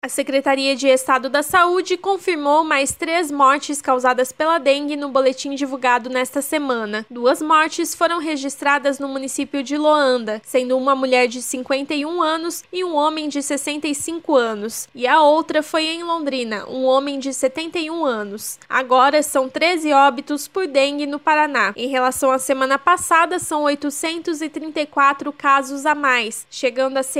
A Secretaria de Estado da Saúde confirmou mais 3 mortes causadas pela dengue no boletim divulgado nesta semana. 2 mortes foram registradas no município de Loanda, sendo uma mulher de 51 anos e um homem de 65 anos. E a outra foi em Londrina, um homem de 71 anos. Agora são 13 óbitos por dengue no Paraná. Em relação à semana passada, são 834 casos a mais, chegando a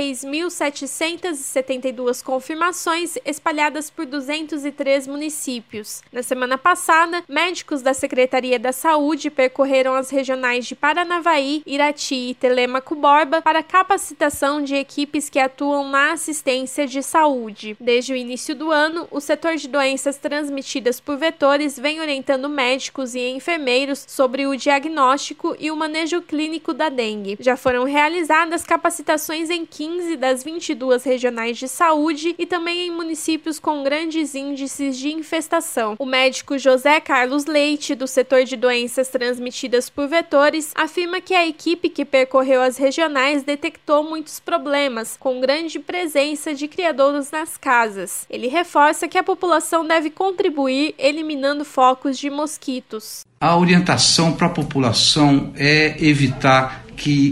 6.772 confirmações espalhadas por 203 municípios. Na semana passada, médicos da Secretaria da Saúde percorreram as regionais de Paranavaí, Irati e Telêmaco Borba para capacitação de equipes que atuam na assistência de saúde. Desde o início do ano, o setor de doenças transmitidas por vetores vem orientando médicos e enfermeiros sobre o diagnóstico e o manejo clínico da dengue. Já foram realizadas capacitações em 15 das 22 regionais de saúde e também em municípios com grandes índices de infestação. O médico José Carlos Leite, do setor de doenças transmitidas por vetores, afirma que a equipe que percorreu as regionais detectou muitos problemas, com grande presença de criadouros nas casas. Ele reforça que a população deve contribuir eliminando focos de mosquitos. A orientação para a população é evitar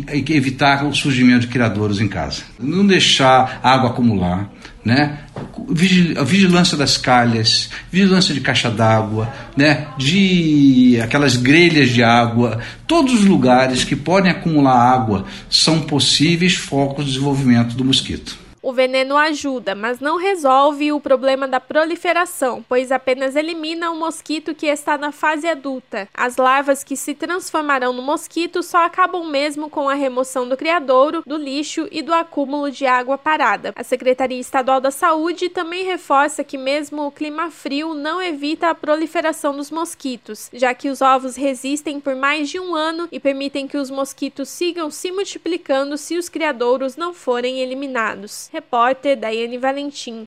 o surgimento de criadouros em casa. Não deixar a água acumular, né? A vigilância das calhas, vigilância de caixa d'água, né? De aquelas grelhas de água, todos os lugares que podem acumular água são possíveis focos de desenvolvimento do mosquito. O veneno ajuda, mas não resolve o problema da proliferação, pois apenas elimina o mosquito que está na fase adulta. As larvas que se transformarão no mosquito só acabam mesmo com a remoção do criadouro, do lixo e do acúmulo de água parada. A Secretaria Estadual da Saúde também reforça que mesmo o clima frio não evita a proliferação dos mosquitos, já que os ovos resistem por mais de um ano e permitem que os mosquitos sigam se multiplicando se os criadouros não forem eliminados. Repórter Daiane Valentim.